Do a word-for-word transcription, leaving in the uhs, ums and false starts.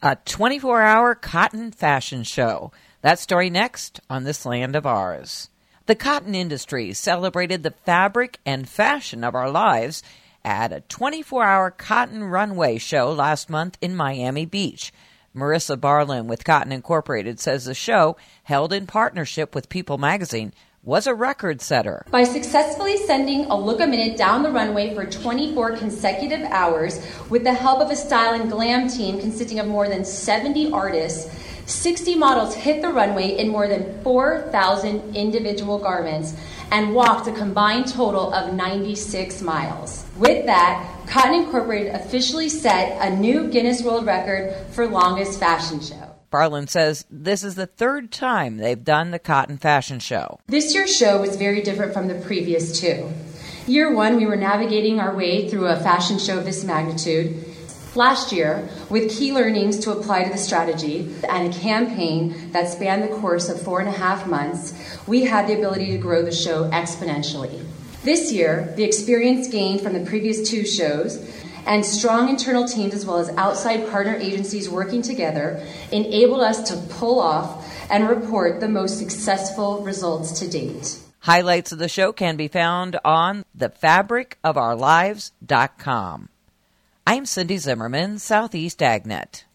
A twenty-four hour cotton fashion show. That story next on This Land of Ours. The cotton industry celebrated the fabric and fashion of our lives at a twenty-four hour cotton runway show last month in Miami Beach. Marissa Barlin with Cotton Incorporated says the show, held in partnership with People magazine, was a record setter. By successfully sending a look a minute down the runway for twenty-four consecutive hours with the help of a style and glam team consisting of more than seventy artists, sixty models hit the runway in more than four thousand individual garments and walked a combined total of ninety-six miles. With that, Cotton Incorporated officially set a new Guinness World Record for longest fashion show. Barlin says this is the third time they've done the Cotton Fashion Show. This year's show was very different from the previous two. Year one, we were navigating our way through a fashion show of this magnitude. Last year, with key learnings to apply to the strategy and a campaign that spanned the course of four and a half months, we had the ability to grow the show exponentially. This year, the experience gained from the previous two shows and strong internal teams as well as outside partner agencies working together enabled us to pull off and report the most successful results to date. Highlights of the show can be found on the fabric of our lives dot com. I'm Cindy Zimmerman, Southeast AgNet.